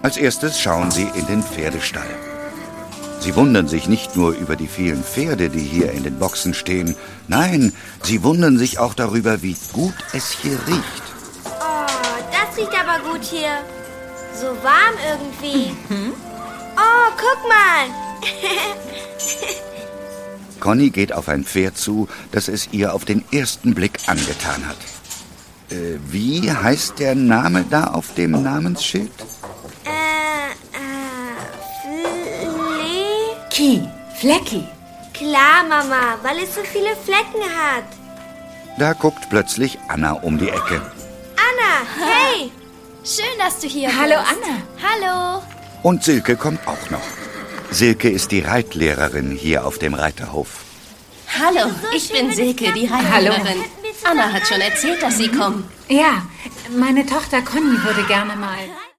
Als erstes schauen sie in den Pferdestall. Sie wundern sich nicht nur über die vielen Pferde, die hier in den Boxen stehen. Nein, sie wundern sich auch darüber, wie gut es hier riecht. Oh, das riecht aber gut hier. So warm irgendwie. Oh, guck mal. Conny geht auf ein Pferd zu, das es ihr auf den ersten Blick angetan hat. Wie heißt der Name da auf dem Namensschild? Flecki. Klar, Mama, weil es so viele Flecken hat. Da guckt plötzlich Anna um die Ecke. Anna, hey! Schön, dass du hier Hallo, bist. Anna. Hallo. Und Silke kommt auch noch. Silke ist die Reitlehrerin hier auf dem Reiterhof. Hallo, ich bin Silke, die Reitlehrerin. Anna hat schon erzählt, dass Sie kommen. Ja, meine Tochter Conny würde gerne mal.